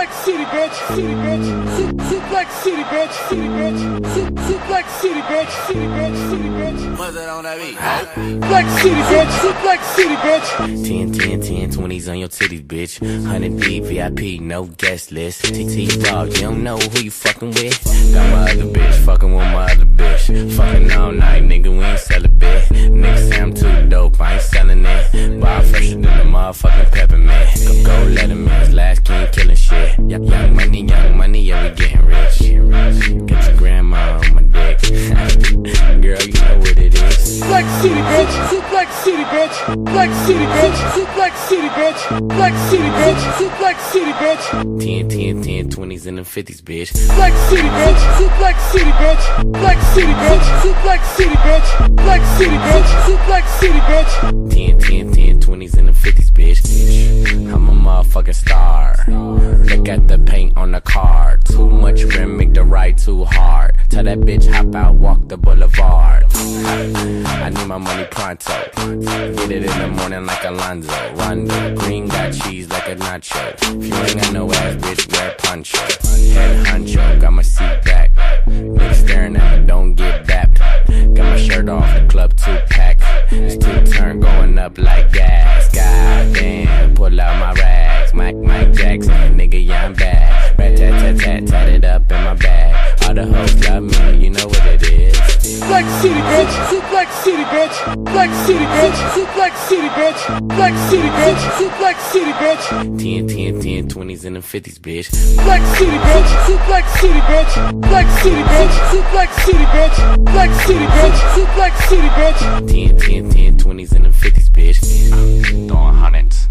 Suplex City, bitch. City, bitch. Suplex City, bitch. City, bitch. Suplex City, bitch. City, bitch. City, bitch. What's that on that beat? Suplex City, bitch. Suplex City, bitch. 10, 10, 10, 20s on your titties, bitch. 100 deep, VIP, no guest list. TT dog, you don't know who you fucking with. Got my other bitch, fucking with my other bitch. Fucking all night, nigga, we ain't sell a bit. Nigga say I'm too dope, I ain't selling it. But I'm fresher than the motherfucking peppermint. Go let him in, his last king killing shit. Young money, yeah, we getting rich. Get your grandma on my dick. Girl, you know what it is. Suplex City, bitch. Suplex City, bitch. Suplex City, bitch. Suplex City, bitch. Suplex City, bitch. Suplex City, bitch. 10, 10, 10, 20s and them 50s, bitch. Suplex City, bitch. Suplex City, bitch. Suplex City, bitch. Suplex City, bitch. Suplex City, bitch. Suplex City, bitch. 10, 10, 10, 20s and them 50s, bitch. I'm a motherfucking star. Look at the paint on the car. Too much rim, make the ride too hard. Tell that bitch hop out, walk the boulevard. I need my money pronto. Get it in the morning like Alonzo. Rondo, green got cheese like a nacho. If you ain't got no ass, bitch, wear poncho. Head honcho, got my seat back. Niggas staring at me, don't get dapped. Got my shirt off, the club 2-pack. It's 2-turn going up like gas. Goddamn, pull out my rags. Mike Jackson, nigga, yeah, I'm bad. Rat-tat-tat-tat, tat it up in my bag. All the hoes love me, you know what it is. Suplex City, bitch. Suplex City, bitch. Suplex City, bitch. Suplex City, bitch. Suplex City, bitch. Suplex City, bitch. 10, 10, 10, 20s and them 50s, bitch. Suplex City, bitch. Suplex City, bitch. Suplex City, bitch. Suplex City, bitch. Suplex City, bitch. Suplex City, bitch. 10, 10, 10, 20s and them 50s, bitch. Throwing hundreds.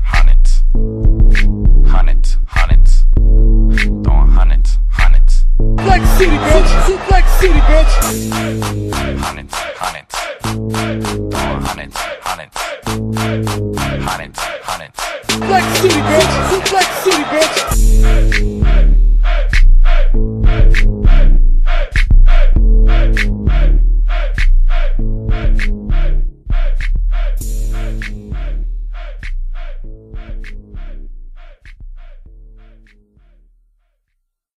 Throwing hundreds. Suplex City, bitch. Suplex City, bitch. Hundreds.